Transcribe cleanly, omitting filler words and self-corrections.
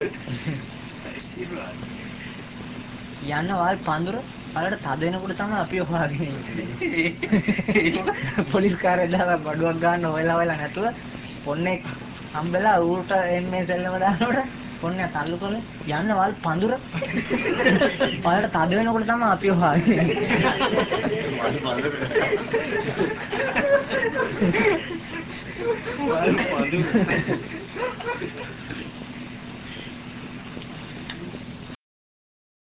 යන්න වල් පඳුර වලට තද වෙනකොට තමයි අපි හොයාගෙන ඉන්නේ. පොලිස් කාර්යය දාලා බඩුවක් ගන්න හොයලා නැතුව පොන්නේ හම්බෙලා ඌට එන්නේ සෙල්ලම දානකොට පොන්නේ තල්ලු කරලා යන්න වල් පඳුර වලට තද වෙනකොට තමයි අපි හොයාගෙන ඉන්නේ.